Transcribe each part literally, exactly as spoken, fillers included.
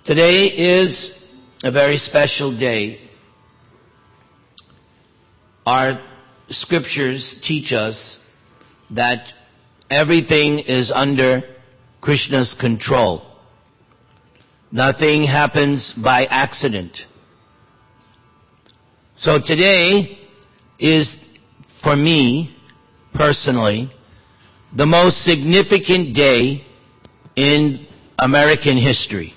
Today is a very special day. Our scriptures teach us that everything is under Krishna's control. Nothing happens by accident. So today is, for me, personally, the most significant day in American history.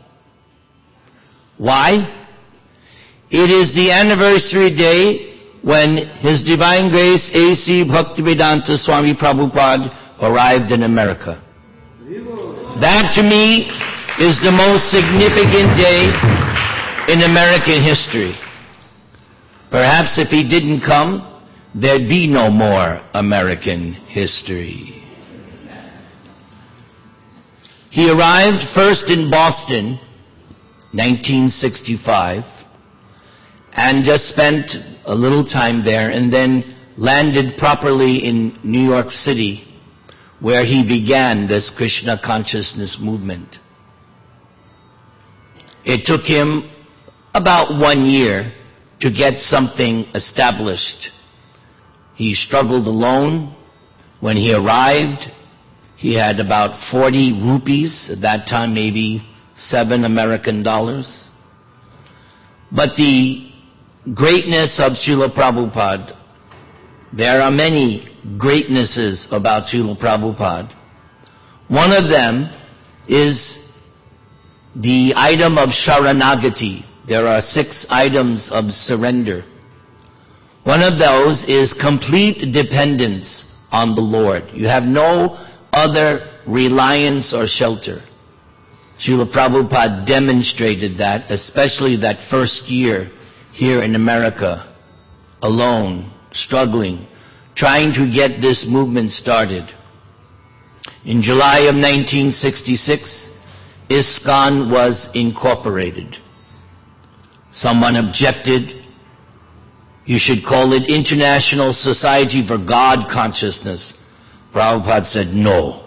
Why? It is the anniversary day when His Divine Grace A C Bhaktivedanta Swami Prabhupada arrived in America. That to me is the most significant day in American history. Perhaps if he didn't come, there'd be no more American history. He arrived first in Boston, nineteen sixty-five, and just spent a little time there, and then landed properly in New York City, where he began this Krishna consciousness movement. It took him about one year to get something established. He struggled alone. When he arrived, he had about forty rupees, at that time maybe seven American dollars. But the greatness of Srila Prabhupada, there are many greatnesses about Srila Prabhupada. One of them is the item of Sharanagati. There are six items of surrender. One of those is complete dependence on the Lord. You have no other reliance or shelter. Srila Prabhupada demonstrated that, especially that first year here in America, alone, struggling, trying to get this movement started. In July of nineteen sixty-six, ISKCON was incorporated. Someone objected. You should call it International Society for God Consciousness. Prabhupada said, no.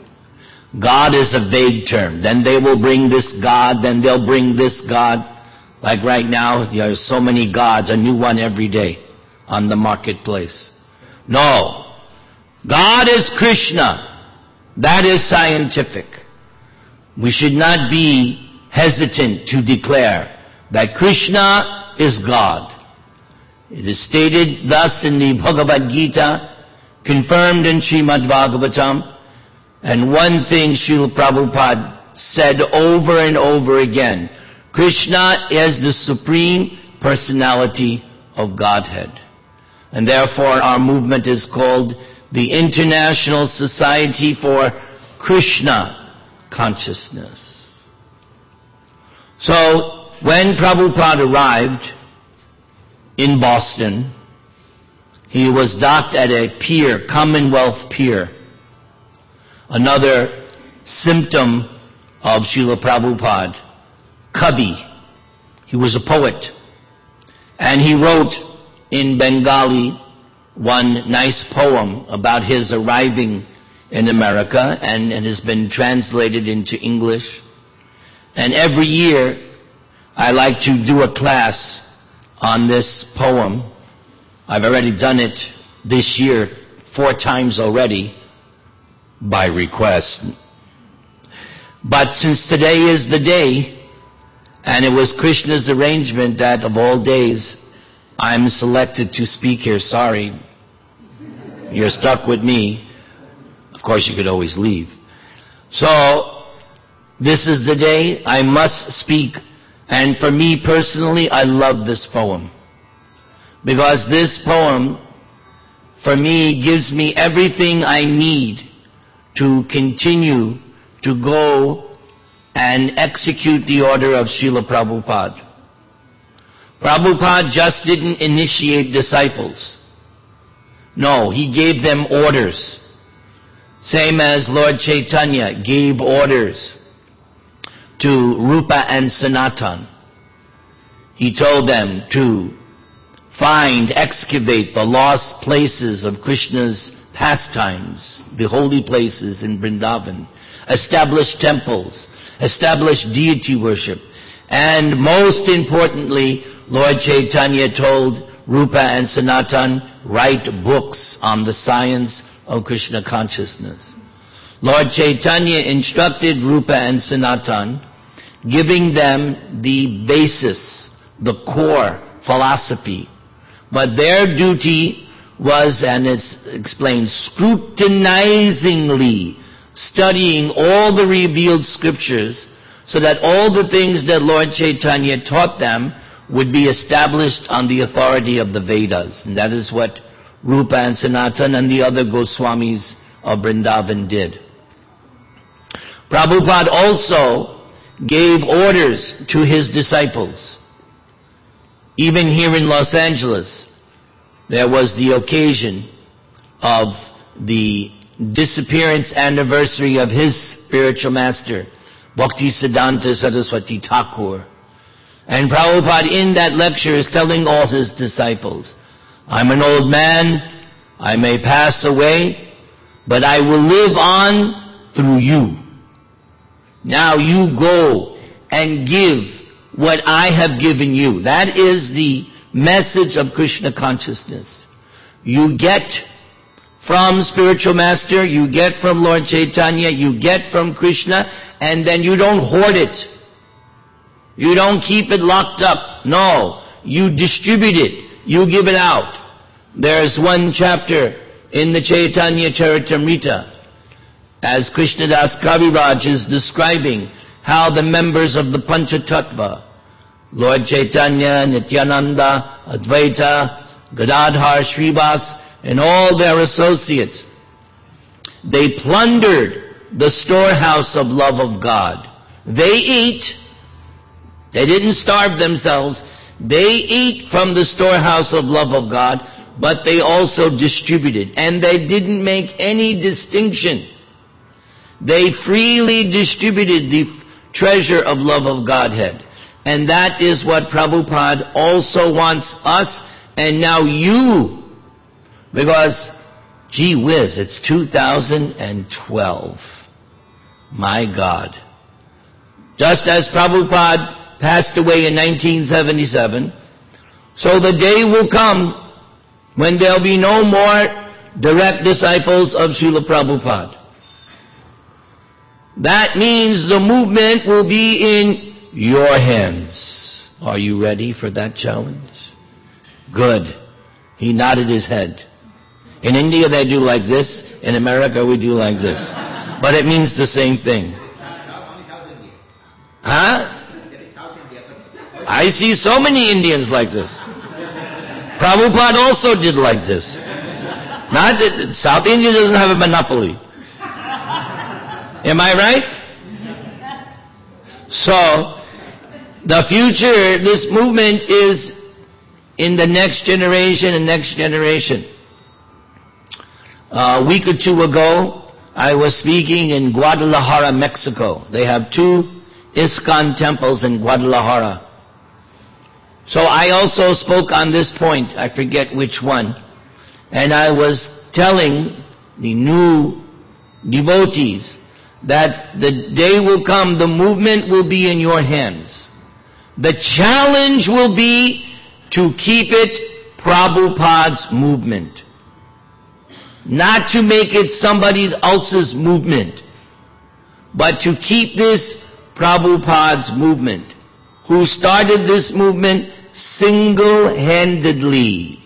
God is a vague term. Then they will bring this God, then they'll bring this God. Like right now, there are so many gods, a new one every day on the marketplace. No. God is Krishna. That is scientific. We should not be hesitant to declare that Krishna is God. It is stated thus in the Bhagavad Gita, confirmed in Srimad Bhagavatam, and one thing Srila Prabhupada said over and over again, Krishna is the Supreme Personality of Godhead. And therefore our movement is called the International Society for Krishna Consciousness. So, when Prabhupada arrived in Boston, he was docked at a pier, Commonwealth Pier. Another symptom of Srila Prabhupada, Kavi. He was a poet. And he wrote in Bengali one nice poem about his arriving in America, and it has been translated into English. And every year, I like to do a class on this poem. I've already done it this year four times already by request. But since today is the day, and it was Krishna's arrangement that of all days, I'm selected to speak here. Sorry, you're stuck with me. Of course, you could always leave. So, this is the day I must speak. And for me personally, I love this poem. Because this poem, for me, gives me everything I need to continue to go and execute the order of Srila Prabhupada. Prabhupada just didn't initiate disciples. No, he gave them orders. Same as Lord Chaitanya gave orders to Rupa and Sanatan. He told them to find, excavate the lost places of Krishna's pastimes, the holy places in Vrindavan, establish temples, established deity worship. And most importantly, Lord Chaitanya told Rupa and Sanatan, write books on the science of Krishna consciousness. Lord Chaitanya instructed Rupa and Sanatan, giving them the basis, the core philosophy. But their duty was, and it's explained, scrutinizingly studying all the revealed scriptures so that all the things that Lord Chaitanya taught them would be established on the authority of the Vedas. And that is what Rupa and Sanatan and the other Goswamis of Vrindavan did. Prabhupada also gave orders to his disciples. Even here in Los Angeles, there was the occasion of the disappearance anniversary of his spiritual master, Bhaktisiddhanta Saraswati Thakur. And Prabhupada in that lecture is telling all his disciples, I'm an old man, I may pass away, but I will live on through you. Now you go and give what I have given you. That is the message of Krishna consciousness. You get from spiritual master, you get from Lord Chaitanya, you get from Krishna, and then you don't hoard it. You don't keep it locked up. No, you distribute it. You give it out. There's one chapter in the Chaitanya Charitamrita as Krishnadas Kaviraj is describing how the members of the Panchatattva, Lord Chaitanya, Nityananda, Advaita, Gadadhar, Srivas, and all their associates, they plundered the storehouse of love of God. They eat. They didn't starve themselves. They eat from the storehouse of love of God, but they also distributed. And they didn't make any distinction. They freely distributed the treasure of love of Godhead. And that is what Prabhupada also wants us, and now you, because, gee whiz, it's two thousand twelve. My God. Just as Prabhupada passed away in nineteen seventy-seven, so the day will come when there'll be no more direct disciples of Srila Prabhupada. That means the movement will be in your hands. Are you ready for that challenge? Good. He nodded his head. In India they do like this. In America we do like this. But it means the same thing. Huh? I see so many Indians like this. Prabhupada also did like this. Not that South India doesn't have a monopoly. Am I right? So, the future, this movement is in the next generation and next generation. Uh, a week or two ago, I was speaking in Guadalajara, Mexico. They have two ISKCON temples in Guadalajara. So I also spoke on this point, I forget which one, and I was telling the new devotees that the day will come, the movement will be in your hands. The challenge will be to keep it Prabhupada's movement. Not to make it somebody else's movement, but to keep this Prabhupada's movement, who started this movement single-handedly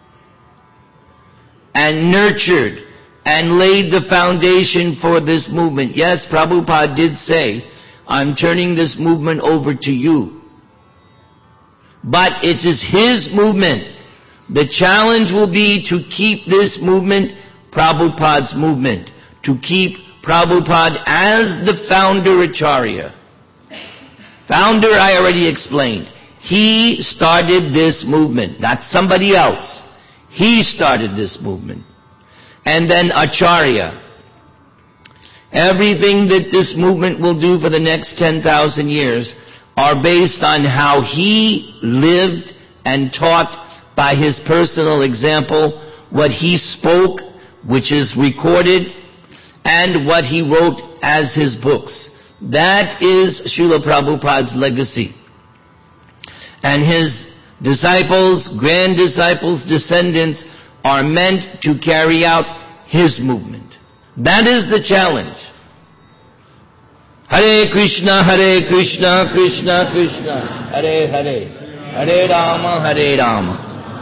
and nurtured and laid the foundation for this movement. Yes, Prabhupada did say, I'm turning this movement over to you. But it is his movement. The challenge will be to keep this movement Prabhupada's movement, to keep Prabhupada as the founder Acharya. Founder, I already explained. He started this movement, not somebody else. He started this movement. And then Acharya. Everything that this movement will do for the next ten thousand years are based on how he lived and taught by his personal example, what he spoke, which is recorded, and what he wrote as his books. That is Srila Prabhupada's legacy. And his disciples, grand disciples, descendants are meant to carry out his movement. That is the challenge. Hare Krishna, Hare Krishna, Krishna Krishna, Hare Hare, Hare Rama, Hare Rama.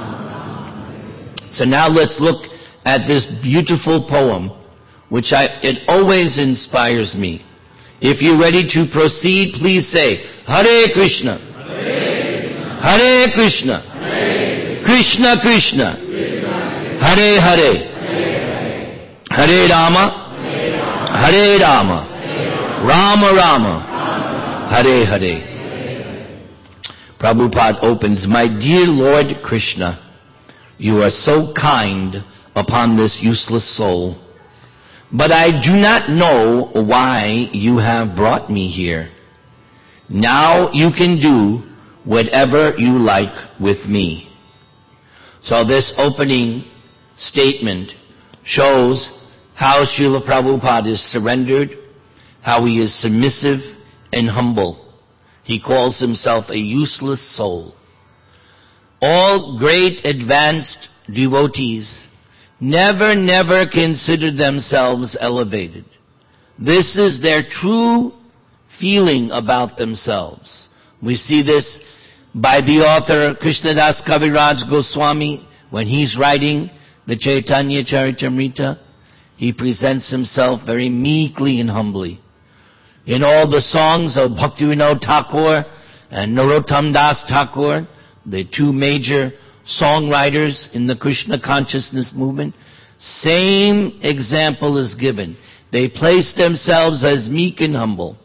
So now let's look at this beautiful poem, which I, it always inspires me. If you're ready to proceed, please say, Hare Krishna, Hare Krishna, Hare Krishna, Krishna Krishna, Hare Hare, Hare Rama, Hare Rama, Rama Rama, Hare Hare. Prabhupada opens, my dear Lord Krishna, you are so kind upon this useless soul, but I do not know why you have brought me here. Now you can do whatever you like with me. So this opening statement shows how Srila Prabhupada is surrendered, how he is submissive and humble. He calls himself a useless soul. All great advanced devotees never, never consider themselves elevated. This is their true feeling about themselves. We see this by the author Krishnadas Kaviraj Goswami. When he's writing the Chaitanya Charitamrita, he presents himself very meekly and humbly. In all the songs of Bhaktivinoda Thakur and Narottam Das Thakur, the two major songwriters in the Krishna consciousness movement, same example is given. They place themselves as meek and humble.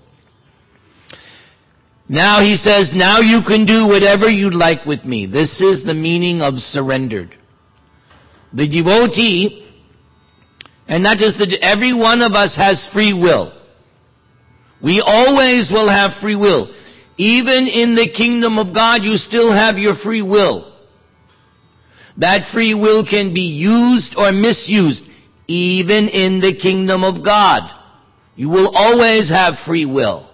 Now he says, now you can do whatever you like with me. This is the meaning of surrendered. The devotee, and not just the, every one of us has free will. We always will have free will. Even in the kingdom of God, you still have your free will. That free will can be used or misused, even in the kingdom of God. You will always have free will.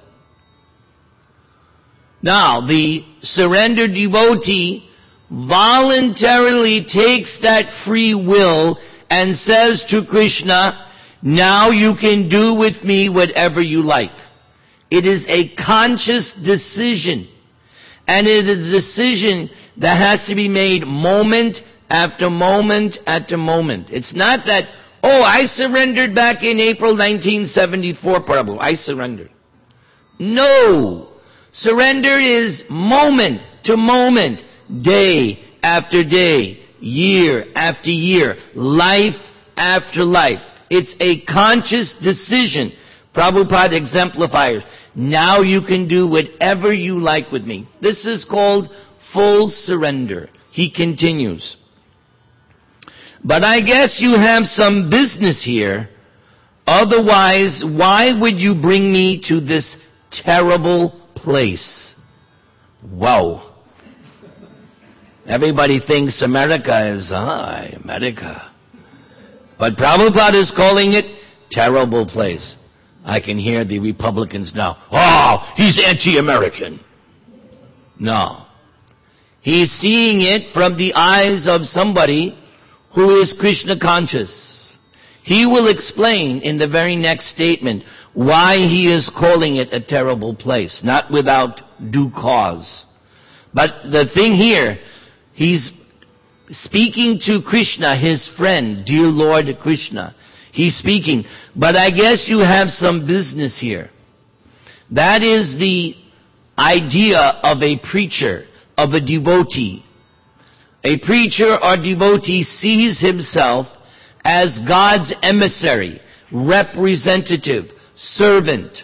Now, the surrendered devotee voluntarily takes that free will and says to Krishna, now you can do with me whatever you like. It is a conscious decision. And it is a decision that has to be made moment after moment after moment. It's not that, oh, I surrendered back in April nineteen seventy-four, Prabhu. I surrendered. No. Surrender is moment to moment, day after day, year after year, life after life. It's a conscious decision. Prabhupada exemplifies. Now you can do whatever you like with me. This is called full surrender. He continues. But I guess you have some business here. Otherwise, why would you bring me to this terrible place? Wow. Everybody thinks America is, ah, America. But Prabhupada is calling it terrible place. I can hear the Republicans now. Oh, he's anti-American. No. He's seeing it from the eyes of somebody who is Krishna conscious. He will explain in the very next statement why he is calling it a terrible place, not without due cause. But the thing here, he's speaking to Krishna, his friend, dear Lord Krishna. He's speaking, but I guess you have some business here. That is the idea of a preacher, of a devotee. A preacher or devotee sees himself as God's emissary, representative, servant.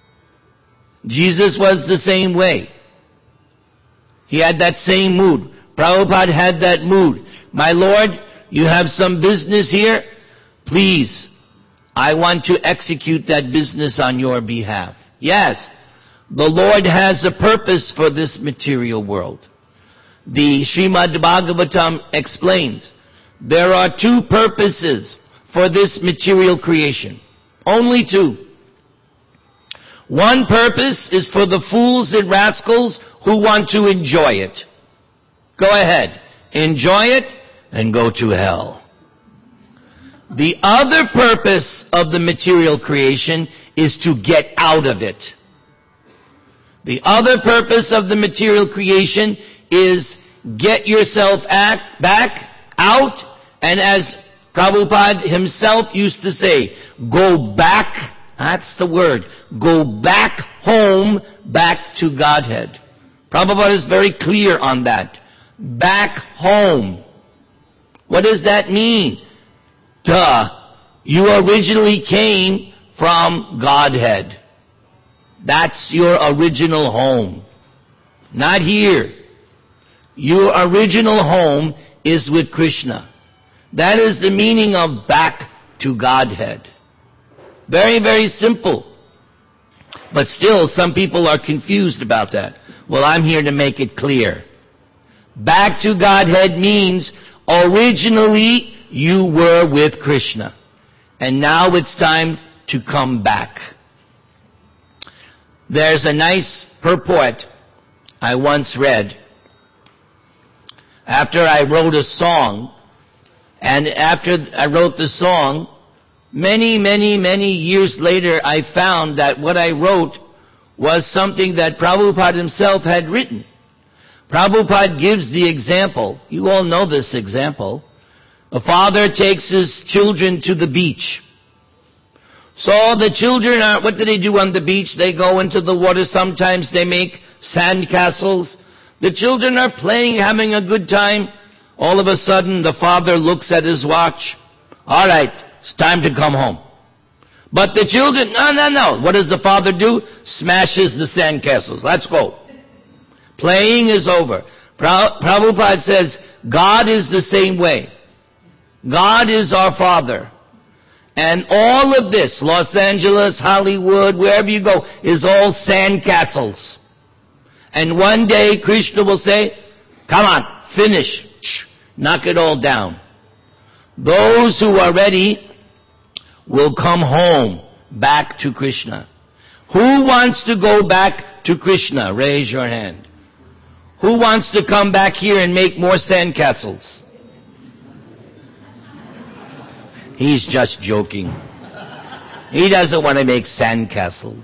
Jesus was the same way. He had that same mood. Prabhupada had that mood. My Lord, you have some business here? Please, I want to execute that business on your behalf. Yes, the Lord has a purpose for this material world. The Srimad Bhagavatam explains, there are two purposes for this material creation. Only two. One purpose is for the fools and rascals who want to enjoy it. Go ahead. Enjoy it and go to hell. The other purpose of the material creation is to get out of it. The other purpose of the material creation is get yourself act, back out, and as Prabhupada himself used to say, go back, that's the word, go back home, back to Godhead. Prabhupada is very clear on that. Back home. What does that mean? Duh. You originally came from Godhead. That's your original home. Not here. Your original home is with Krishna. That is the meaning of back to Godhead. Very, very simple. But still, some people are confused about that. Well, I'm here to make it clear. Back to Godhead means originally you were with Krishna. And now it's time to come back. There's a nice purport I once read after I wrote a song. And after I wrote the song, many, many, many years later, I found that what I wrote was something that Prabhupada himself had written. Prabhupada gives the example. You all know this example. A father takes his children to the beach. So the children are, what do they do on the beach? They go into the water. Sometimes they make sand castles. The children are playing, having a good time. All of a sudden, the father looks at his watch. All right, it's time to come home. But the children, no, no, no. What does the father do? Smashes the sand castles. Let's go. Playing is over. Prabhupada says, God is the same way. God is our Father. And all of this, Los Angeles, Hollywood, wherever you go, is all sand castles. And one day, Krishna will say, come on, finish. Knock it all down. Those who are ready will come home, back to Krishna. Who wants to go back to Krishna? Raise your hand. Who wants to come back here and make more sand castles? He's just joking. He doesn't want to make sand castles.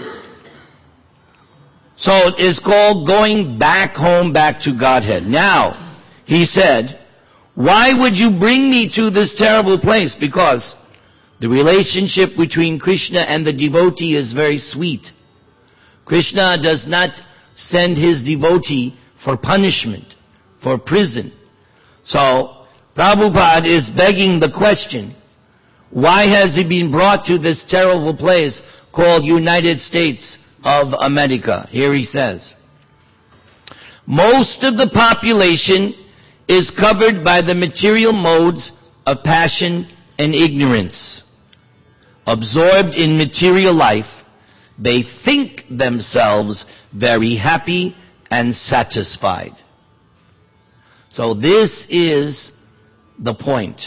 So it's called going back home, back to Godhead. Now, he said, why would you bring me to this terrible place? Because the relationship between Krishna and the devotee is very sweet. Krishna does not send his devotee for punishment, for prison. So, Prabhupada is begging the question, why has he been brought to this terrible place called United States of America? Here he says, most of the population is covered by the material modes of passion and ignorance. Absorbed in material life, they think themselves very happy and satisfied. So this is the point.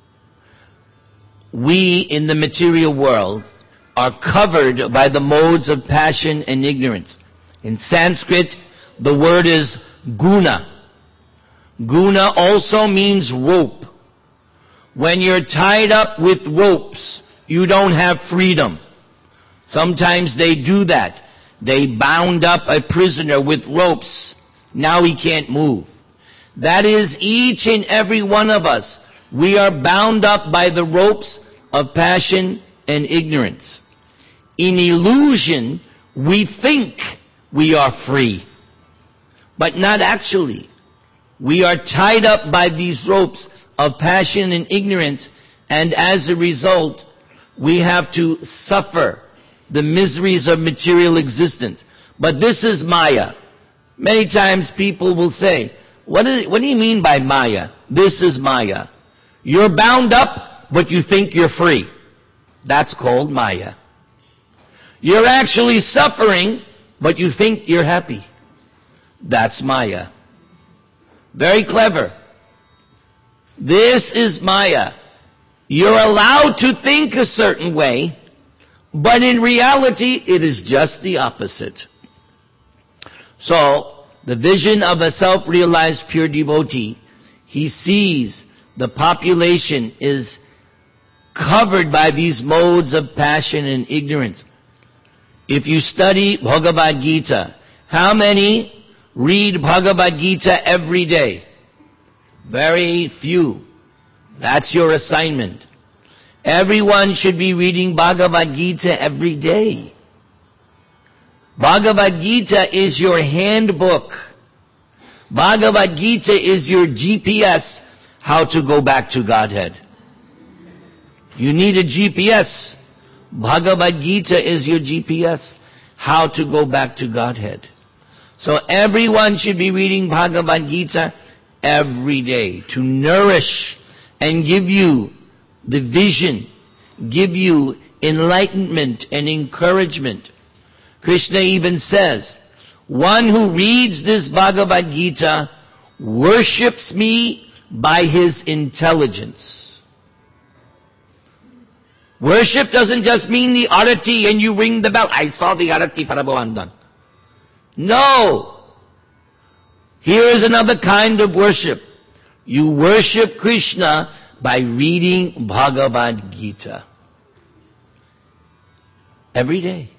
We in the material world are covered by the modes of passion and ignorance. In Sanskrit, the word is guna. Guna also means rope. When you're tied up with ropes, you don't have freedom. Sometimes they do that. They bound up a prisoner with ropes. Now he can't move. That is each and every one of us. We are bound up by the ropes of passion and ignorance. In illusion, we think we are free, but not actually. We are tied up by these ropes of passion and ignorance, and as a result, we have to suffer the miseries of material existence. But this is Maya. Many times people will say, what, is, what do you mean by Maya? This is Maya. You're bound up, but you think you're free. That's called Maya. You're actually suffering, but you think you're happy. That's Maya. Very clever. This is Maya. You're allowed to think a certain way, But in reality, it is just the opposite. So, the vision of a self-realized pure devotee, he sees the population is covered by these modes of passion and ignorance. If you study Bhagavad Gita, how many read Bhagavad Gita every day? Very few. That's your assignment. Everyone should be reading Bhagavad Gita every day. Bhagavad Gita is your handbook. Bhagavad Gita is your G P S, how to go back to Godhead. You need a G P S. Bhagavad Gita is your G P S, how to go back to Godhead. So everyone should be reading Bhagavad Gita every day to nourish and give you the vision, give you enlightenment and encouragement. Krishna even says, one who reads this Bhagavad Gita worships me by his intelligence. Worship doesn't just mean the arati and you ring the bell. I saw the arati Prabhuvandan. No. Here is another kind of worship. You worship Krishna by reading Bhagavad Gita. Every day.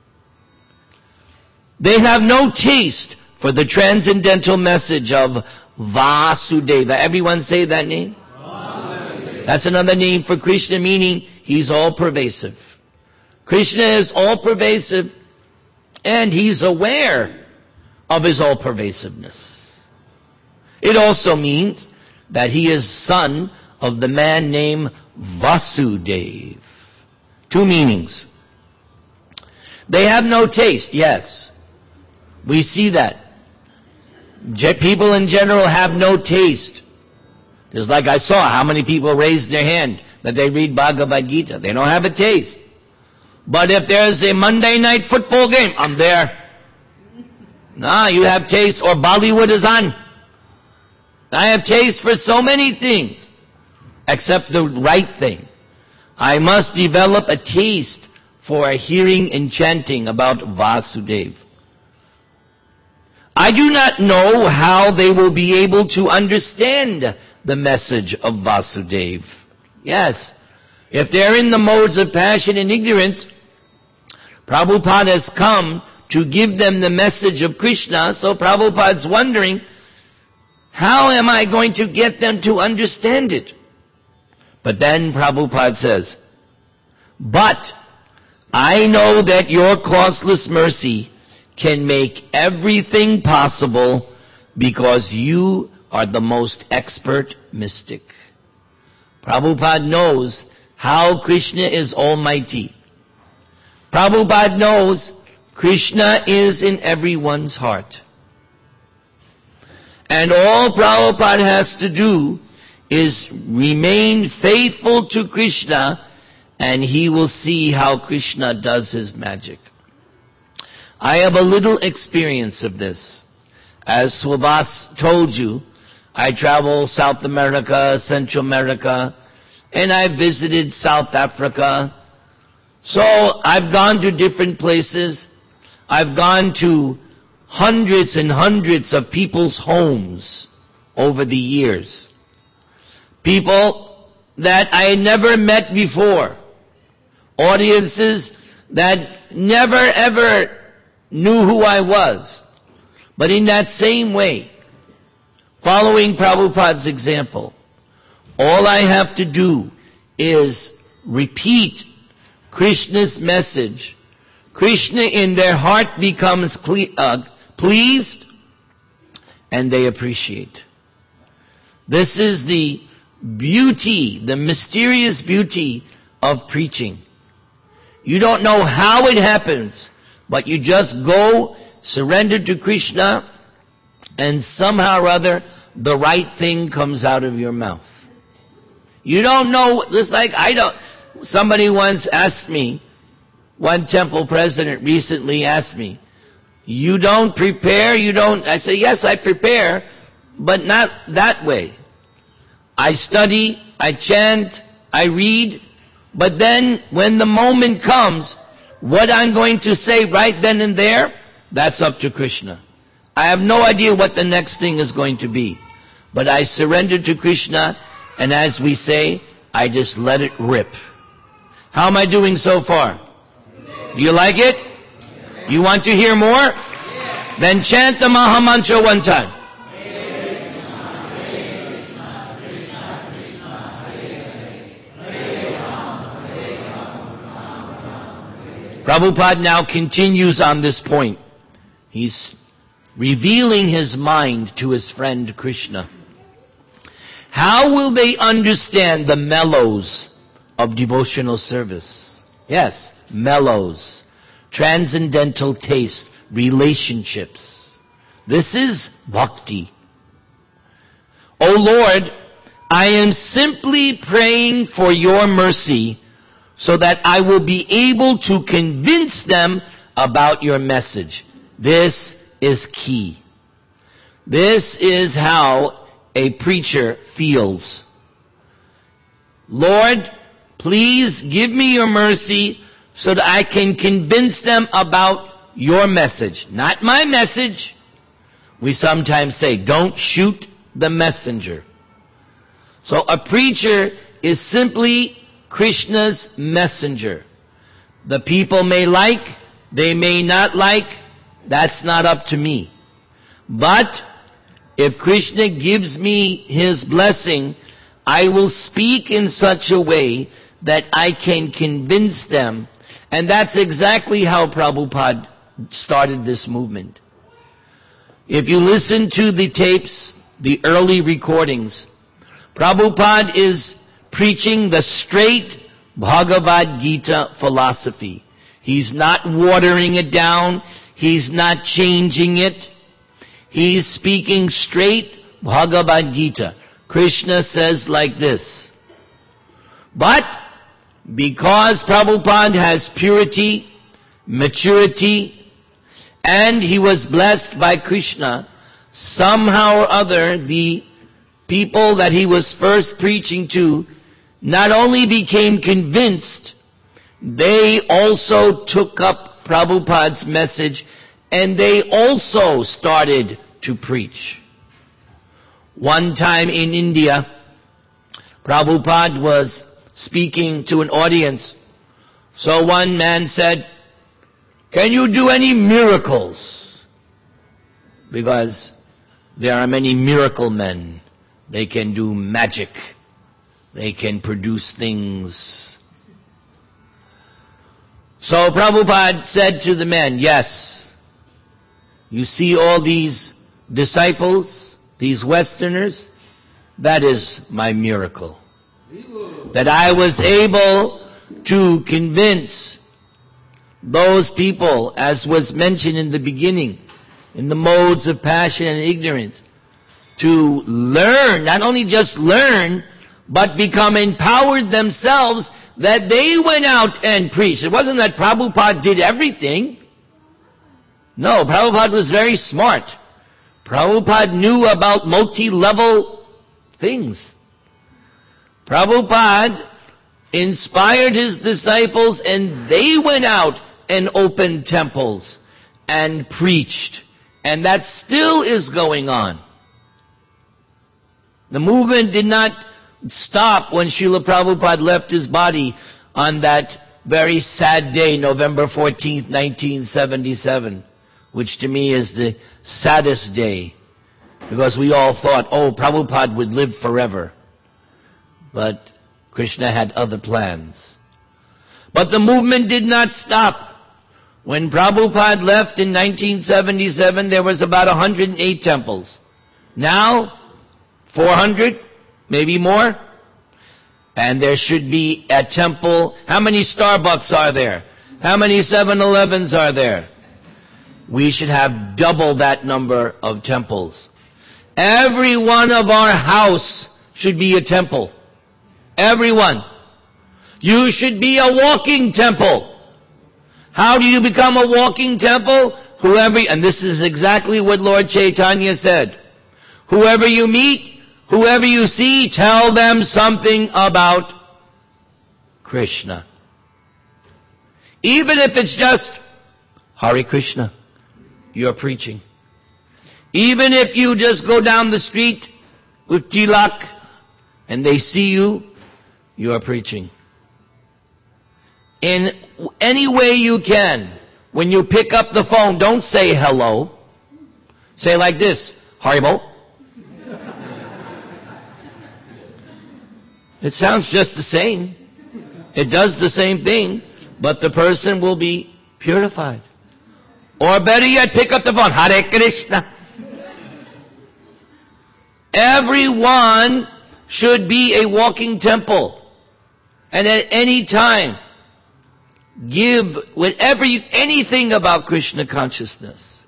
They have no taste for the transcendental message of Vasudeva. Everyone say that name? Vasudeva. That's another name for Krishna, meaning he's all pervasive. Krishna is all pervasive and he's aware of his all pervasiveness. It also means that he is son of the man named Vasudeva. Two meanings. They have no taste, yes. We see that. People in general have no taste. Just like I saw how many people raised their hand that they read Bhagavad Gita. They don't have a taste. But if there's a Monday night football game, I'm there. Nah, you have taste. Or Bollywood is on. I have taste for so many things. Except the right thing. I must develop a taste for hearing and chanting about Vasudeva. I do not know how they will be able to understand the message of Vasudeva. Yes, if they're in the modes of passion and ignorance, Prabhupada has come to give them the message of Krishna, so Prabhupada's wondering, how am I going to get them to understand it? But then Prabhupada says, but I know that your causeless mercy can make everything possible because you are the most expert mystic. Prabhupada knows how Krishna is almighty. Prabhupada knows Krishna is in everyone's heart. And all Prabhupada has to do is remain faithful to Krishna and he will see how Krishna does his magic. I have a little experience of this. As Swabhas told you, I travel South America, Central America, and I visited South Africa. So I've gone to different places. I've gone to hundreds and hundreds of people's homes over the years. People that I had never met before. Audiences that never ever knew who I was. But in that same way, following Prabhupada's example, all I have to do is repeat Krishna's message. Krishna in their heart becomes cle- uh, pleased and they appreciate. This is the beauty, the mysterious beauty of preaching. You don't know how it happens, but you just go, surrender to Krishna, and somehow or other, the right thing comes out of your mouth. You don't know, just like I don't, somebody once asked me, one temple president recently asked me, you don't prepare, you don't, I say, yes, I prepare, but not that way. I study, I chant, I read, but then when the moment comes, What I'm going to say right then and there, that's up to Krishna. I have no idea what the next thing is going to be. But I surrender to Krishna, and as we say, I just let it rip. How am I doing so far? You like it? You want to hear more? Then chant the Maha Mantra one time. Prabhupada now continues on this point. He's revealing his mind to his friend Krishna. How will they understand the mellows of devotional service? Yes, mellows. Transcendental taste, relationships. This is bhakti. O Lord, I am simply praying for your mercy so that I will be able to convince them about your message. This is key. This is how a preacher feels. Lord, please give me your mercy so that I can convince them about your message. Not my message. We sometimes say, don't shoot the messenger. So a preacher is simply Krishna's messenger. The people may like, they may not like, that's not up to me. But if Krishna gives me his blessing, I will speak in such a way that I can convince them. And that's exactly how Prabhupada started this movement. If you listen to the tapes, the early recordings, Prabhupada is preaching the straight Bhagavad Gita philosophy. He's not watering it down. He's not changing it. He's speaking straight Bhagavad Gita. Krishna says like this. But because Prabhupada has purity, maturity, and he was blessed by Krishna, somehow or other the people that he was first preaching to not only became convinced, they also took up Prabhupada's message and they also started to preach. One time in India, Prabhupada was speaking to an audience. So one man said, can you do any miracles? Because there are many miracle men. They can do magic. They can produce things. So Prabhupada said to the man, yes, you see all these disciples, these Westerners, that is my miracle. That I was able to convince those people, as was mentioned in the beginning, in the modes of passion and ignorance, to learn, not only just learn, but become empowered themselves, that they went out and preached. It wasn't that Prabhupada did everything. No, Prabhupada was very smart. Prabhupada knew about multi-level things. Prabhupada inspired his disciples and they went out and opened temples and preached. And that still is going on. The movement did not stop when Srila Prabhupada left his body on that very sad day, November fourteenth, nineteen seventy-seven, which to me is the saddest day, because we all thought, oh, Prabhupada would live forever. But Krishna had other plans. But the movement did not stop. When Prabhupada left in nineteen seventy-seven, there was about one hundred eight temples. Now, four hundred, maybe more. And there should be a temple. How many Starbucks are there? How many seven elevens are there? We should have double that number of temples. Every one of our house should be a temple. Everyone. You should be a walking temple. How do you become a walking temple? Whoever, and this is exactly what Lord Chaitanya said. Whoever you meet, whoever you see, tell them something about Krishna. Even if it's just Hare Krishna, you're preaching. Even if you just go down the street with tilak and they see you, you are preaching. In any way you can, when you pick up the phone, don't say hello. Say like this, Haribo. It sounds just the same. It does the same thing, but the person will be purified. Or better yet, pick up the phone, Hare Krishna. Everyone should be a walking temple. And at any time, give whatever you, anything about Krishna consciousness.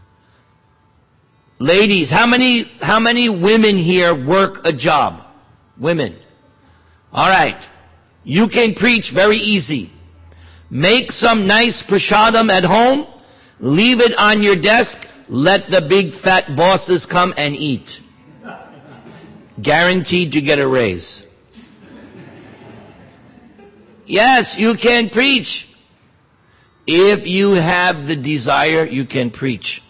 Ladies, how many, how many women here work a job? Women. Alright. You can preach very easy. Make some nice prasadam at home. Leave it on your desk. Let the big fat bosses come and eat. Guaranteed to get a raise. Yes, you can preach. If you have the desire, you can preach.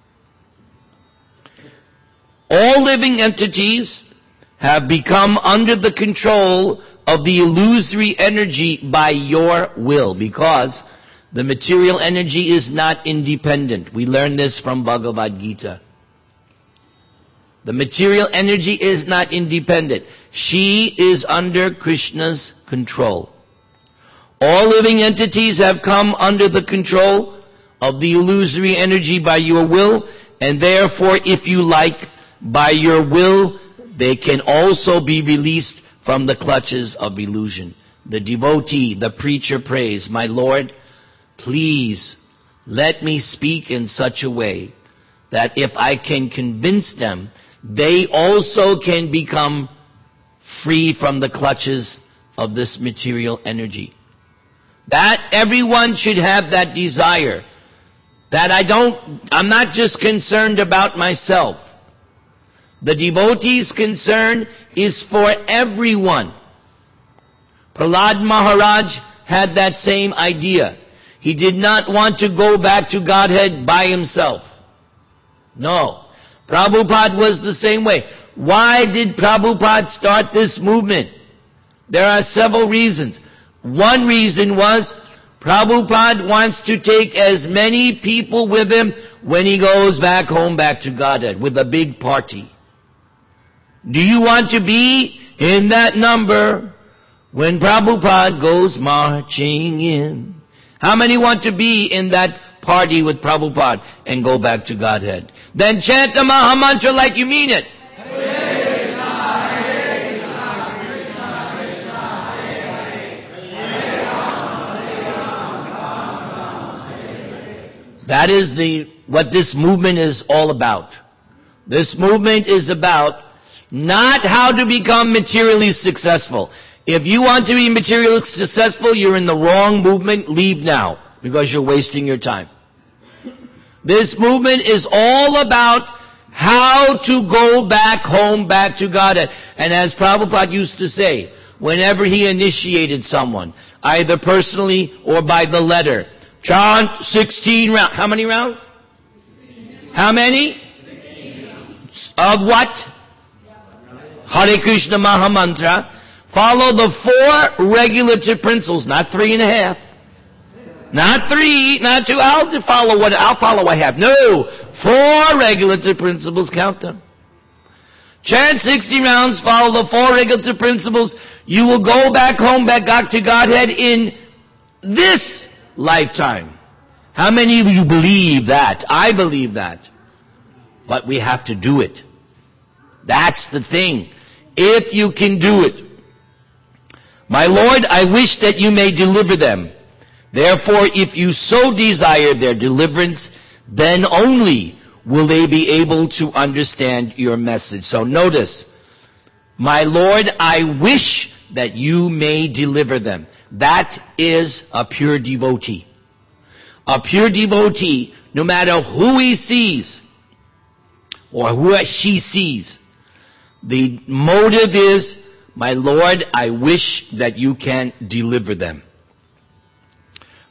All living entities have become under the control of the illusory energy by your will, because the material energy is not independent. We learn this from Bhagavad Gita. The material energy is not independent. She is under Krishna's control. All living entities have come under the control of the illusory energy by your will, and therefore, if you like, by your will, they can also be released from the clutches of illusion. The devotee, the preacher prays, my Lord, please let me speak in such a way that if I can convince them, they also can become free from the clutches of this material energy. That everyone should have that desire. That I don't, I'm not just concerned about myself. The devotee's concern is for everyone. Prahlad Maharaj had that same idea. He did not want to go back to Godhead by himself. No. Prabhupada was the same way. Why did Prabhupada start this movement? There are several reasons. One reason was Prabhupada wants to take as many people with him when he goes back home, back to Godhead, with a big party. Do you want to be in that number when Prabhupada goes marching in? How many want to be in that party with Prabhupada and go back to Godhead? Then chant the Maha Mantra like you mean it. That is the what this movement is all about. This movement is about not how to become materially successful. If you want to be materially successful, you're in the wrong movement. Leave now, because you're wasting your time. This movement is all about how to go back home, back to God. And as Prabhupada used to say, whenever he initiated someone, either personally or by the letter, chant sixteen rounds. How many rounds? How many? Of what? Hare Krishna Maha Mantra. Follow the four regulative principles, not three and a half. Not three, not two. I'll follow what, I'll follow what I have. No. Four regulative principles, count them. Chant sixty rounds, follow the four regulative principles. You will go back home, back to Godhead in this lifetime. How many of you believe that? I believe that. But we have to do it. That's the thing. If you can do it. My Lord, I wish that you may deliver them. Therefore, if you so desire their deliverance, then only will they be able to understand your message. So notice, my Lord, I wish that you may deliver them. That is a pure devotee. A pure devotee, no matter who he sees or who she sees, the motive is, my Lord, I wish that you can deliver them.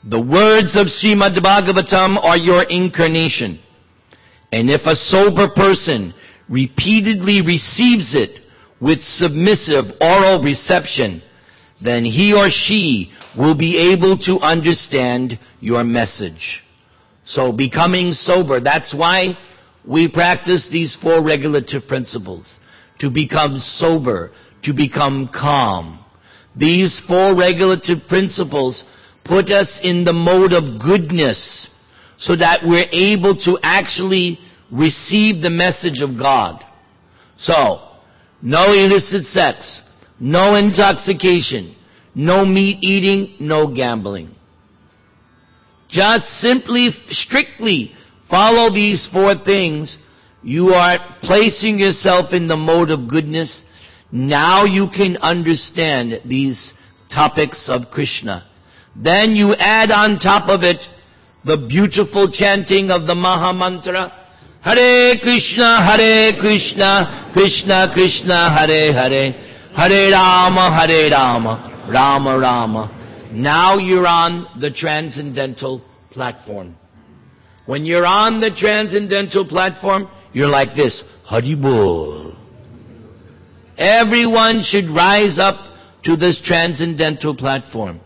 The words of Srimad Bhagavatam are your incarnation. And if a sober person repeatedly receives it with submissive oral reception, then he or she will be able to understand your message. So becoming sober, that's why we practice these four regulative principles. To become sober, to become calm. These four regulative principles put us in the mode of goodness so that we're able to actually receive the message of God. So, no illicit sex, no intoxication, no meat eating, no gambling. Just simply, strictly follow these four things. You are placing yourself in the mode of goodness. Now you can understand these topics of Krishna. Then you add on top of it the beautiful chanting of the Maha Mantra. Hare Krishna, Hare Krishna, Krishna Krishna, Hare Hare, Hare Rama, Hare Rama, Rama Rama. Now you're on the transcendental platform. When you're on the transcendental platform, you're like this, Haribol. Everyone should rise up to this transcendental platform.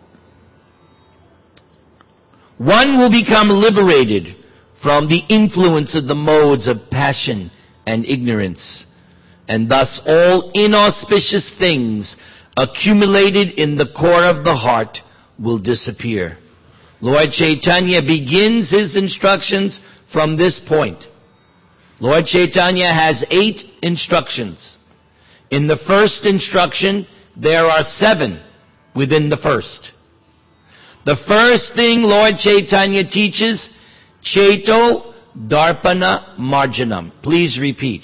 One will become liberated from the influence of the modes of passion and ignorance, and thus all inauspicious things accumulated in the core of the heart will disappear. Lord Chaitanya begins his instructions from this point. Lord Chaitanya has eight instructions. In the first instruction, there are seven within the first. The first thing Lord Chaitanya teaches, Cheto Darpana Marjanam. Please repeat.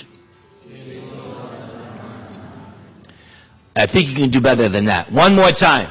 I think you can do better than that. One more time.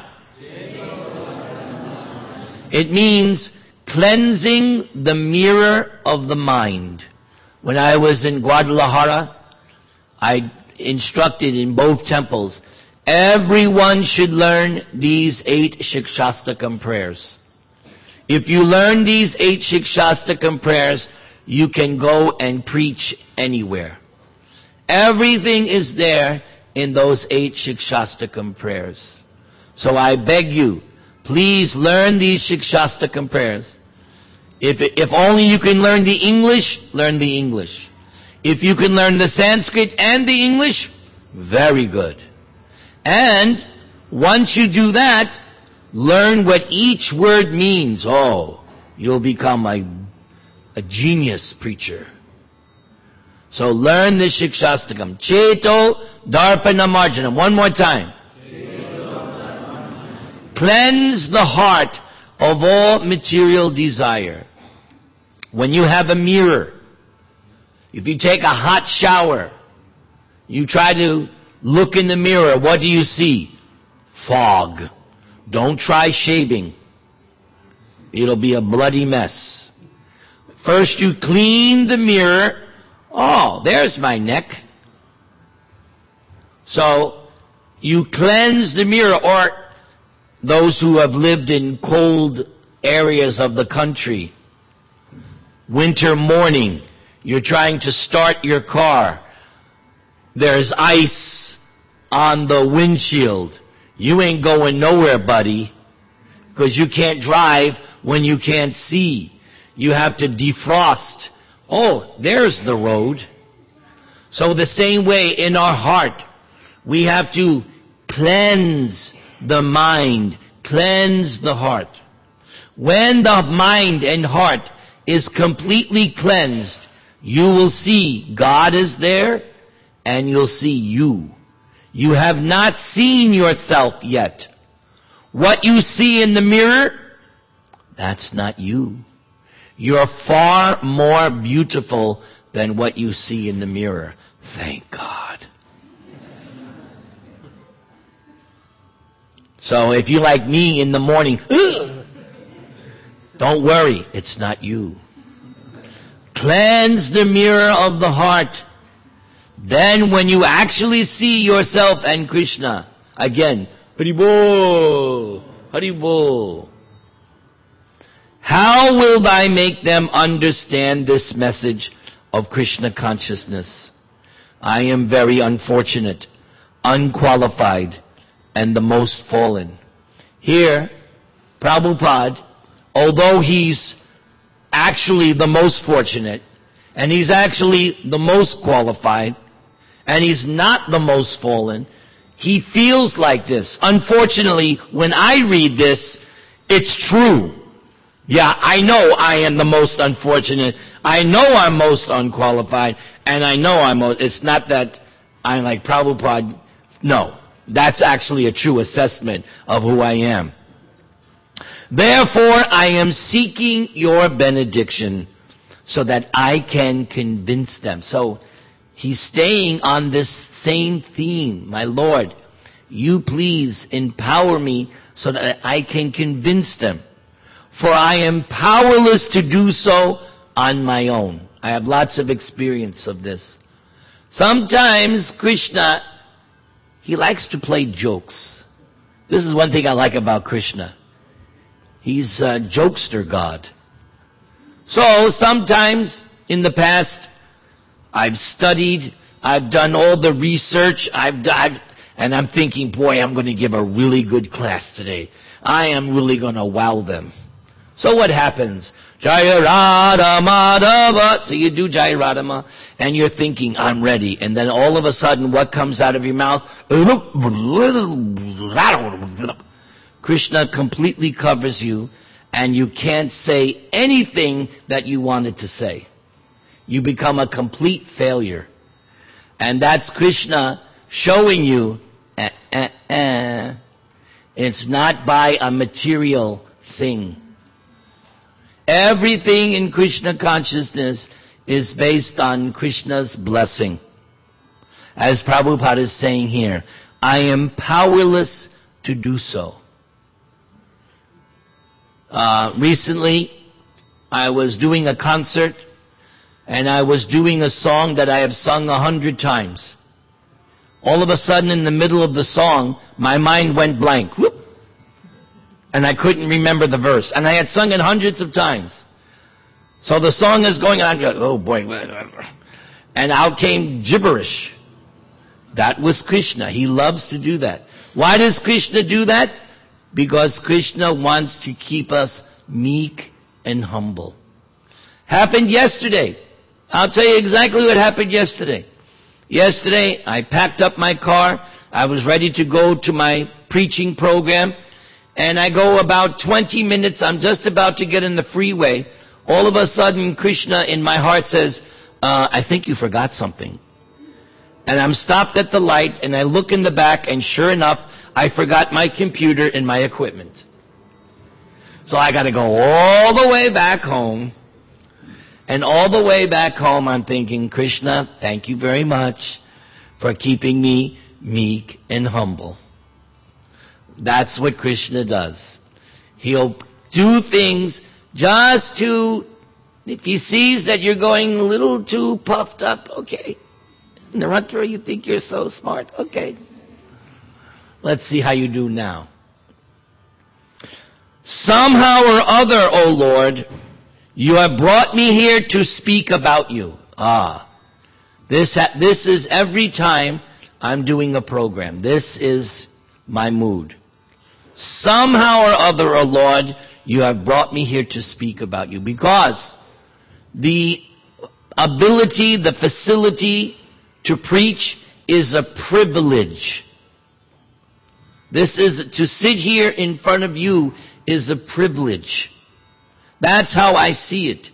It means cleansing the mirror of the mind. When I was in Guadalajara, I instructed in both temples, everyone should learn these eight Shikshastakam prayers. If you learn these eight Shikshastakam prayers, you can go and preach anywhere. Everything is there in those eight Shikshastakam prayers. So I beg you, please learn these Shikshastakam prayers. If, if only you can learn the English, learn the English. If you can learn the Sanskrit and the English, very good. And once you do that, learn what each word means. Oh, you'll become a, a genius preacher. So learn the Shikshastakam. Cheto Darpana Marjanam. One more time. Cleanse the heart of all material desire. When you have a mirror, if you take a hot shower, you try to look in the mirror, what do you see? Fog. Don't try shaving. It'll be a bloody mess. First you clean the mirror. Oh, there's my neck. So, you cleanse the mirror, or those who have lived in cold areas of the country, winter morning, you're trying to start your car. There's ice on the windshield. You ain't going nowhere, buddy, because you can't drive when you can't see. You have to defrost. Oh, there's the road. So the same way in our heart, we have to cleanse the mind, cleanse the heart. When the mind and heart is completely cleansed, you will see God is there, and you'll see you. You have not seen yourself yet. What you see in the mirror, that's not you. You're far more beautiful than what you see in the mirror. Thank God. So if you like me in the morning, don't worry, it's not you. Cleanse the mirror of the heart. Then when you actually see yourself and Krishna, again, Haribol, Haribol. How will I make them understand this message of Krishna consciousness? I am very unfortunate, unqualified, and the most fallen. Here, Prabhupada, although he's actually the most fortunate, and he's actually the most qualified, and he's not the most fallen, he feels like this. Unfortunately, when I read this, it's true. Yeah, I know I am the most unfortunate. I know I'm most unqualified, and I know I'm most, it's not that I'm like Prabhupada. No, that's actually a true assessment of who I am. Therefore, I am seeking your benediction so that I can convince them. So, he's staying on this same theme. My Lord, you please empower me so that I can convince them. For I am powerless to do so on my own. I have lots of experience of this. Sometimes Krishna, he likes to play jokes. This is one thing I like about Krishna. He's a jokester God. So sometimes in the past, I've studied, I've done all the research, I've done, and I'm thinking, boy, I'm going to give a really good class today. I am really going to wow them. So what happens? Jaya Radha Madhava. So you do Jaya Radha, and you're thinking, I'm ready. And then all of a sudden, what comes out of your mouth? Krishna completely covers you, and you can't say anything that you wanted to say. You become a complete failure. And that's Krishna showing you, eh, eh, eh. It's not by a material thing. Everything in Krishna consciousness is based on Krishna's blessing. As Prabhupada is saying here, I am powerless to do so. Uh, recently, I was doing a concert, and I was doing a song that I have sung a hundred times. All of a sudden, in the middle of the song, my mind went blank. Whoop. And I couldn't remember the verse. And I had sung it hundreds of times. So the song is going on, oh boy. And out came gibberish. That was Krishna. He loves to do that. Why does Krishna do that? Because Krishna wants to keep us meek and humble. Happened yesterday. I'll tell you exactly what happened yesterday. Yesterday, I packed up my car. I was ready to go to my preaching program. And I go about twenty minutes. I'm just about to get in the freeway. All of a sudden, Krishna in my heart says, uh, I think you forgot something. And I'm stopped at the light, and I look in the back, and sure enough, I forgot my computer and my equipment. So I got to go all the way back home. And all the way back home, I'm thinking, Krishna, thank you very much for keeping me meek and humble. That's what Krishna does. He'll do things just to, if he sees that you're going a little too puffed up, okay. Narendra, you think you're so smart? Okay. Let's see how you do now. Somehow or other, O Lord, you have brought me here to speak about you. Ah. This, ha- this is every time I'm doing a program. This is my mood. Somehow or other, O Lord, you have brought me here to speak about you. Because the ability, the facility to preach is a privilege. This is, to sit here in front of you is a privilege. That's how I see it.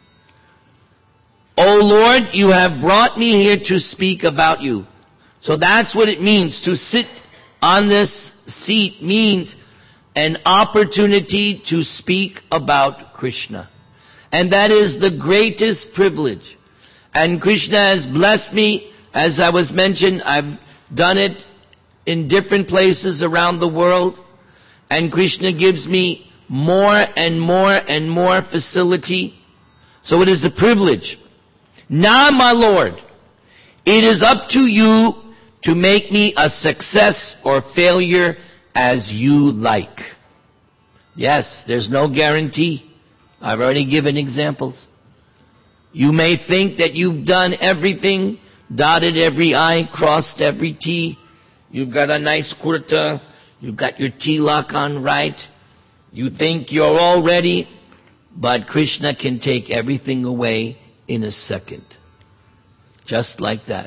O Lord, you have brought me here to speak about you. So that's what it means. To sit on this seat means an opportunity to speak about Krishna. And that is the greatest privilege. And Krishna has blessed me. As I was mentioned, I've done it in different places around the world. And Krishna gives me more and more and more facility. So it is a privilege. Now, my Lord, it is up to you to make me a success or failure as you like. Yes, there's no guarantee. I've already given examples. You may think that you've done everything, dotted every I, crossed every T. You've got a nice kurta. You've got your tilak on right. You think you're all ready, but Krishna can take everything away in a second. Just like that.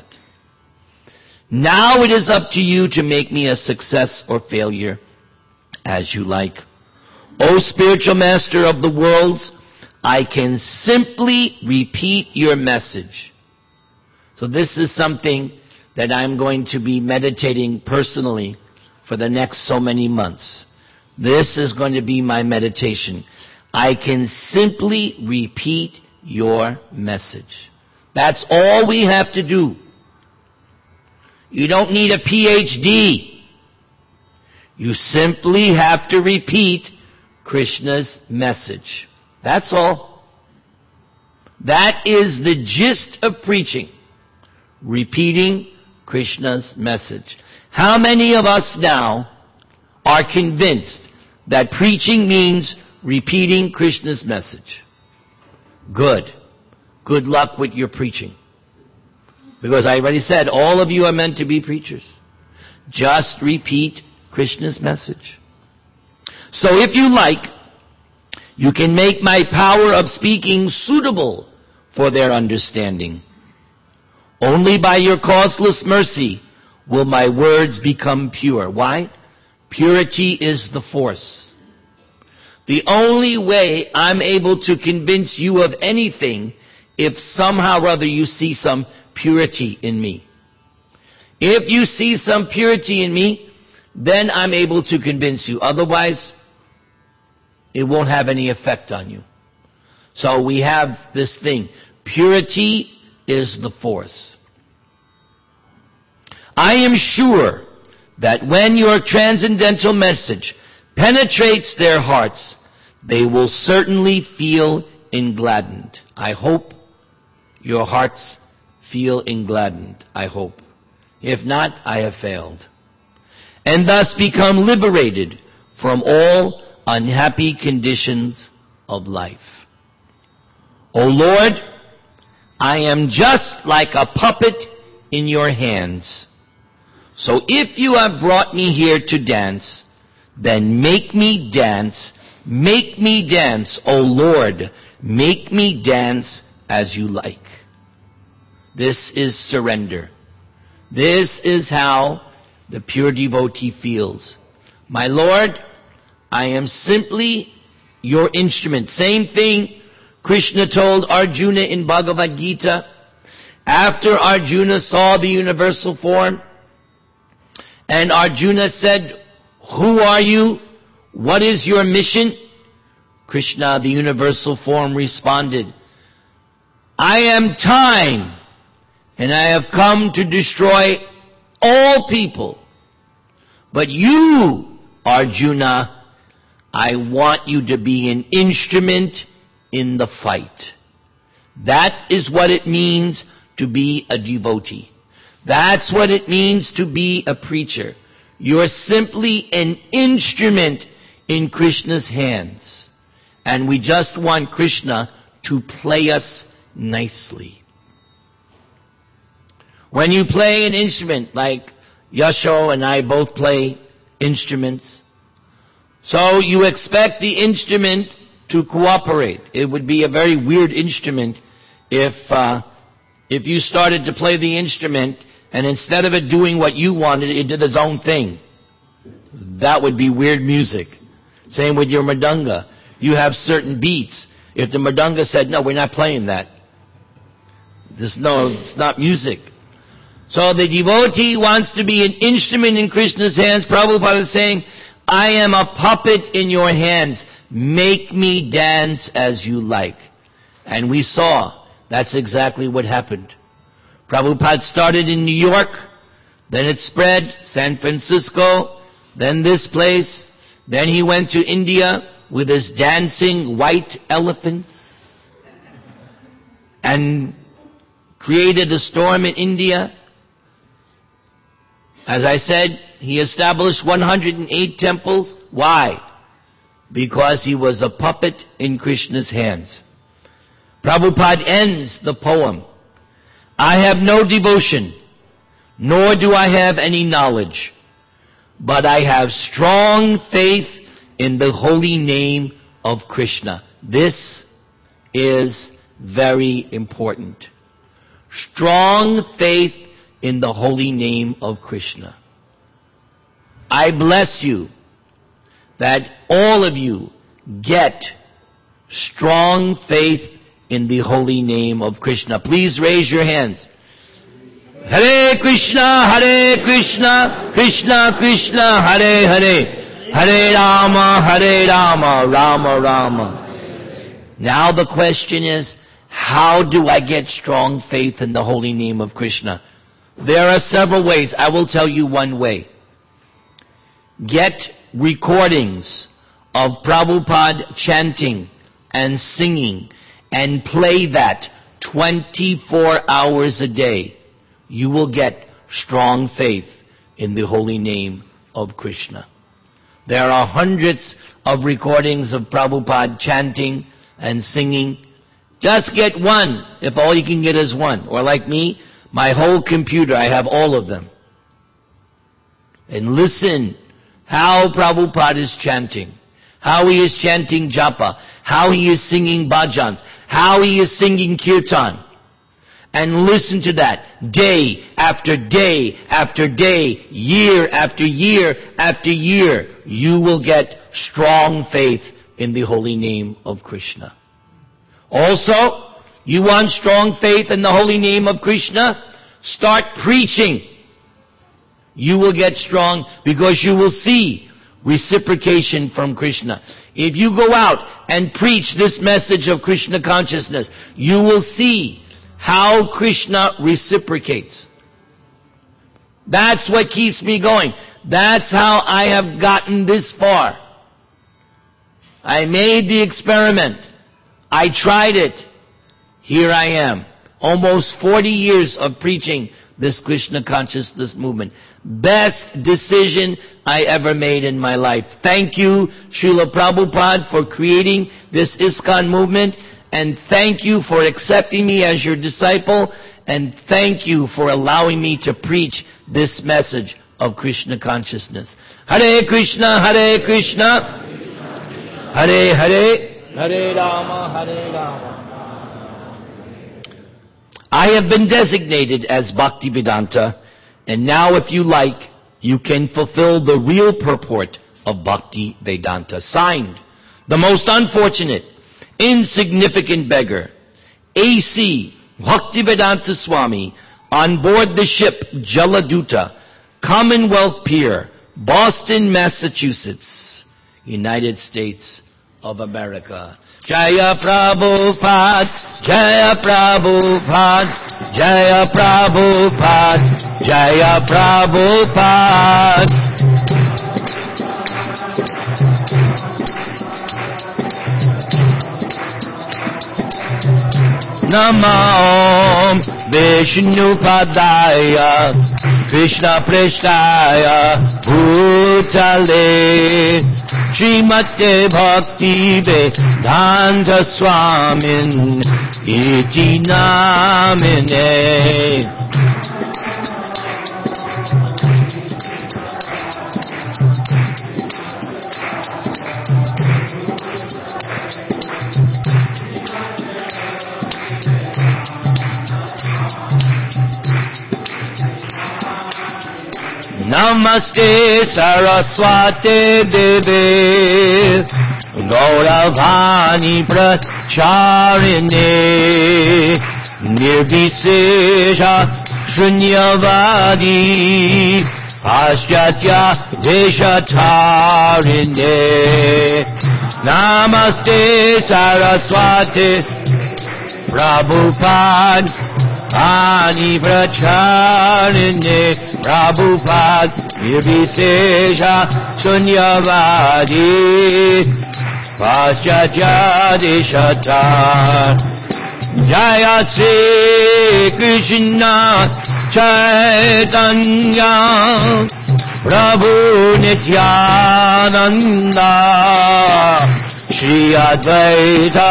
Now it is up to you to make me a success or failure, as you like. O spiritual master of the worlds, I can simply repeat your message. So this is something that I'm going to be meditating personally for the next so many months. This is going to be my meditation. I can simply repeat your message. That's all we have to do. You don't need a P H D. You simply have to repeat Krishna's message. That's all. That is the gist of preaching. Repeating Krishna's message. How many of us now are convinced that preaching means repeating Krishna's message? Good. Good luck with your preaching. Because I already said, all of you are meant to be preachers. Just repeat Krishna's message. So if you like, you can make my power of speaking suitable for their understanding. Only by your causeless mercy will my words become pure. Why? Purity is the force. The only way I'm able to convince you of anything if somehow or other you see some purity in me. If you see some purity in me, then I'm able to convince you. Otherwise, it won't have any effect on you. So we have this thing. Purity is the force. I am sure that when your transcendental message penetrates their hearts, they will certainly feel engladdened. I hope your hearts feel engladdened. I hope. If not, I have failed. And thus become liberated from all unhappy conditions of life. O Lord, I am just like a puppet in your hands. So if you have brought me here to dance, then make me dance, make me dance, O Lord, make me dance as you like. This is surrender. This is how the pure devotee feels. My Lord, I am simply your instrument. Same thing Krishna told Arjuna in Bhagavad Gita. After Arjuna saw the universal form, and Arjuna said, who are you? What is your mission? Krishna, the universal form, responded, I am time, and I have come to destroy all people. But you, Arjuna, I want you to be an instrument in the fight. That is what it means to be a devotee. That's what it means to be a preacher. You're simply an instrument in Krishna's hands. And we just want Krishna to play us nicely. When you play an instrument, like Yasho and I both play instruments, so you expect the instrument to cooperate. It would be a very weird instrument if uh, if you started to play the instrument and instead of it doing what you wanted, it did its own thing. That would be weird music. Same with your mridanga. You have certain beats. If the mridanga said, no, we're not playing that. This, no, it's not music. So the devotee wants to be an instrument in Krishna's hands. Prabhupada is saying, I am a puppet in your hands. Make me dance as you like. And we saw that's exactly what happened. Prabhupada started in New York, then it spread, San Francisco, then this place, then he went to India with his dancing white elephants and created a storm in India. As I said, he established one hundred eight temples. Why? because he was a puppet in Krishna's hands. Prabhupada ends the poem, I have no devotion, nor do I have any knowledge, but I have strong faith in the holy name of Krishna. This is very important. Strong faith in the holy name of Krishna. I bless you that all of you get strong faith in the holy name of Krishna. Please raise your hands. Hare Krishna, Hare Krishna, Krishna Krishna, Hare Hare, Hare Rama, Hare Rama, Rama Rama. Now the question is, how do I get strong faith in the holy name of Krishna? There are several ways. I will tell you one way. Get recordings of Prabhupada chanting and singing and play that twenty-four hours a day. You will get strong faith in the holy name of Krishna. There are hundreds of recordings of Prabhupada chanting and singing. Just get one, if all you can get is one. Or like me, my whole computer, I have all of them. And listen how Prabhupada is chanting, how he is chanting japa, how he is singing bhajans, how he is singing kirtan. And listen to that day after day after day, year after year after year. You will get strong faith in the holy name of Krishna. Also, you want strong faith in the holy name of Krishna? Start preaching. You will get strong because you will see reciprocation from Krishna. If you go out and preach this message of Krishna consciousness, you will see how Krishna reciprocates. That's what keeps me going. That's how I have gotten this far. I made the experiment. I tried it. Here I am. Almost forty years of preaching this Krishna consciousness movement. Best decision I ever made in my life. Thank you, Srila Prabhupada, for creating this ISKCON movement. And thank you for accepting me as your disciple. And thank you for allowing me to preach this message of Krishna consciousness. Hare Krishna, Hare Krishna, Hare Hare, Hare Rama, Hare Rama. I have been designated as Bhaktivedanta, and now if you like, you can fulfill the real purport of Bhaktivedanta. Signed, the most unfortunate, insignificant beggar, A C Bhaktivedanta Swami, on board the ship Jaladuta, Commonwealth Pier, Boston, Massachusetts, United States of America. Jaya Prabhupada, Jaya Prabhupada, Jaya Prabhupada, Jaya Prabhupada. Namo Vishnu Padaya, Krishna Preshtaya, Bhutale, Srimate Bhakti Vedanta Swamin, Iti Namine. Namaste Saraswati Deve, Gauravani Pracharine, Nirvisesha Shunyavadi, Paschatya Deshatarine. Namaste Saraswati Prabhupada, Ani Pracharine, Prabhupada, Nirvisesha Sunyavadi, Paschatya Deshatar. Jaya Sri Krishna Chaitanya, Prabhu Nityananda Shri Advaita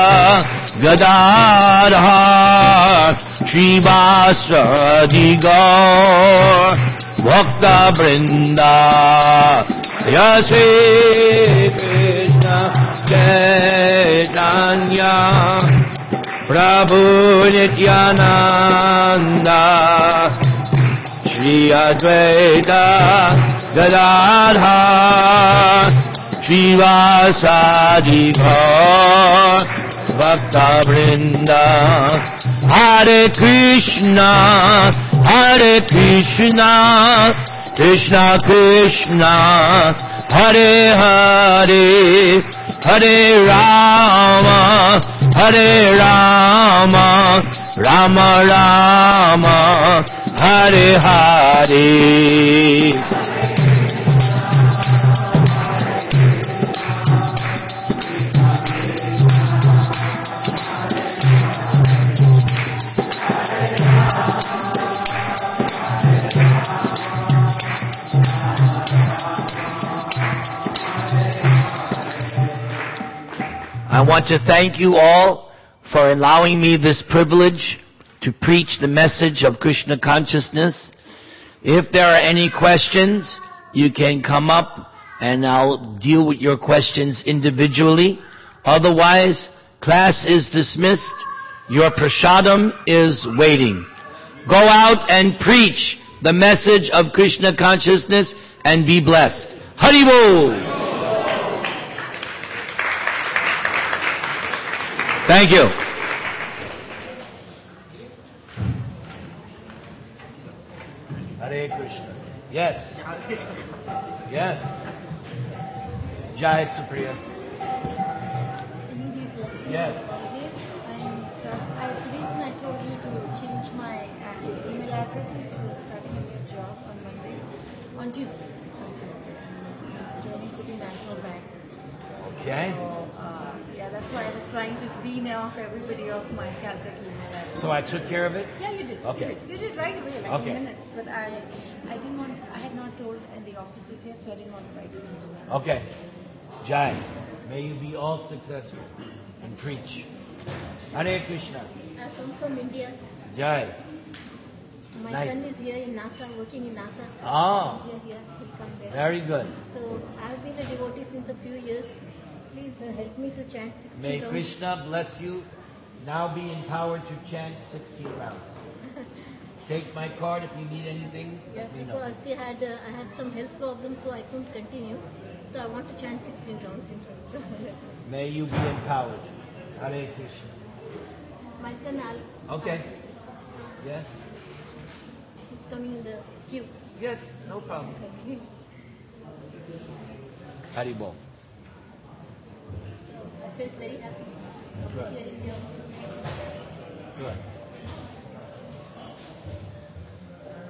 Gadadhar Srivasadi Gaur Bhakta Vrinda Jai Shri Krishna Chaitanya Prabhu Nityananda Shri Advaita Gadadhar Srivasadi Gaur Bhakta Vrinda Hare Krishna Hare Krishna Krishna Krishna Hare Hare Hare Rama Hare Rama Rama Rama Hare Hare. I want to thank you all for allowing me this privilege to preach the message of Krishna consciousness. If there are any questions, you can come up and I'll deal with your questions individually. Otherwise, class is dismissed. Your prasadam is waiting. Go out and preach the message of Krishna consciousness and be blessed. Hari Bol! Thank you. Hare Krishna. Yes. Yes. Jai Supriya. Yes. I'm start, I, the reason I told you to change my uh, email address is because I'm starting a new job on Monday, on Tuesday. On Tuesday. I'm joining City National Bank. Okay. So, uh, yeah, that's why I was trying to wean off everybody off my Caltech email address. So I took care of it? Yeah, you did. Okay. You did, you did right away, like Okay. in minutes. But I, I didn't want, I had not told in the offices yet, so I didn't want to write it in the email. Okay. Jai, may you be all successful and preach. Hare Krishna. I come from India. Jai. My Nice. son is here in NASA, working in NASA. Ah, Here, here, he'll come there. very good. So I've been a devotee since a few years. Please uh, help me to chant sixteen May rounds. Krishna bless you. Now be empowered to chant sixteen rounds. Take my card if you need anything. Yeah, Let me know. because see, I had uh, I had some health problems, so I couldn't continue. So I want to chant sixteen rounds in total. May you be empowered. Hare Krishna. My son Al. Okay. Al, Yes? he's coming in the queue. Yes, no problem. Hari Bol. I felt very happy Good. hearing your